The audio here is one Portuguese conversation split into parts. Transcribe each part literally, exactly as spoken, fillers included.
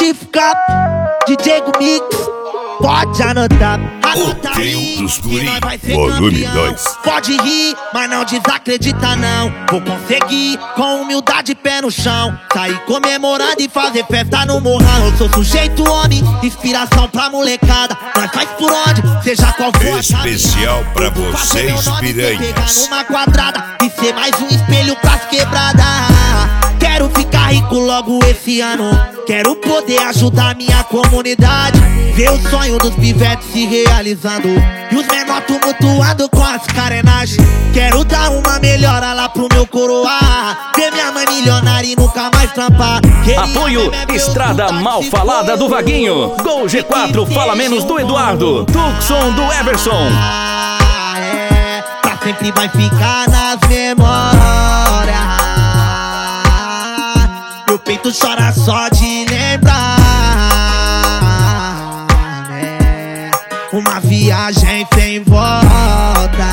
retificar, D J Mix, pode anotar. O trio dos guri, volume dois. Pode rir, mas não desacredita não. Vou conseguir, com humildade e pé no chão, sair comemorando e fazer festa no morrão. Eu sou sujeito homem, inspiração pra molecada. Nós faz por onde, seja qual for. Especial pra vocês, piranhas. Pegar numa quadrada e ser mais um espelho pras quebradas. Quero ficar rico logo esse ano. Quero poder ajudar minha comunidade, ver o sonho dos pivetes se realizando e os menor tumultuando com as carenagens. Quero dar uma melhora lá pro meu coroa, ver minha mãe milionária e nunca mais trampar. Queria Apoio Estrada Mal Falada do Vaguinho, Gol G quatro Fala Menos do Eduardo, Tucson do Everson. Ah, é, pra sempre vai ficar nas memórias. Meu peito chora só de lembrar, né? Uma viagem sem volta.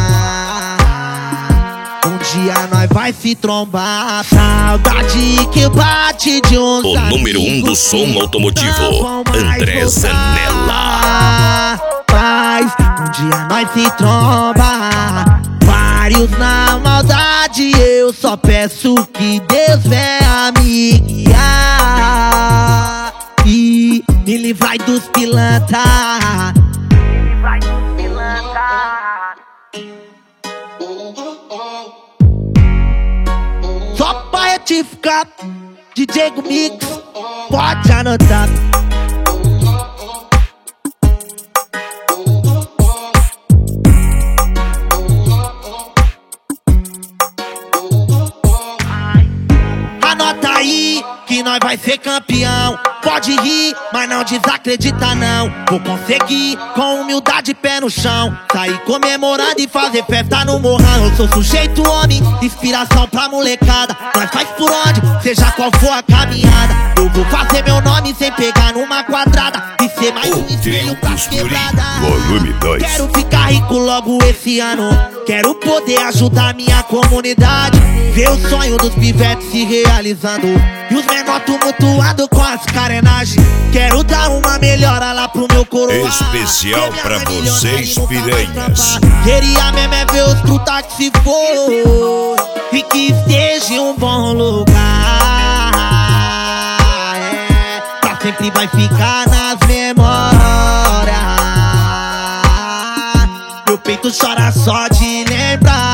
Um dia nós vai se trombar. Saudade que bate de uns O número um do som automotivo, André Zanella. Mas um dia nós se tromba, vários na maldade. Eu só peço que Deus venha me guiar e me livrar dos pilantra. Só pra retificar, D J Mix, pode anotar. Anota aí que nós vai ser campeão. Pode rir, mas não desacredita não. Vou conseguir, com humildade e pé no chão, sair comemorando e fazer festa no morrão. Eu sou sujeito homem, inspiração pra molecada. Nós faz por onde, seja qual for a caminhada. Eu vou fazer meu nome sem pegar numa quadrada e ser mais um espelho pras quebradas. Volume dois. Quero ficar rico logo esse ano. Quero poder ajudar minha comunidade, ver o sonho dos pivetes se realizando e os menor tumultuando com as carenagens. Quero dar uma melhora lá pro meu coroa, especial pra vocês, piranhas. Queria mesmo é ver os truta que se for e que esteja em um bom lugar. É, pra sempre vai ficar nas memórias. Meu peito chora só de lembrar,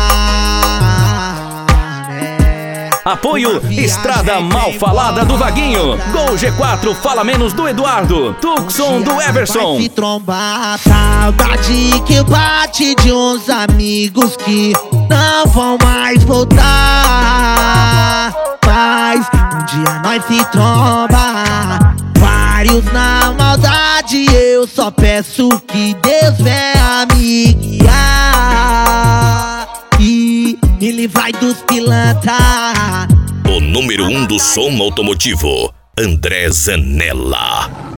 né? Apoio Estrada Mal Falada do Vaguinho, Gol G quatro Fala Menos do Eduardo, Tucson do Everson. Vai se trombar, saudade que bate de uns amigos que não vão mais voltar. Mas um dia nós se tromba, vários na maldade. Eu só peço que Deus venha me guiar e me livrar dos pilantra. O número um do som automotivo, André Zanella.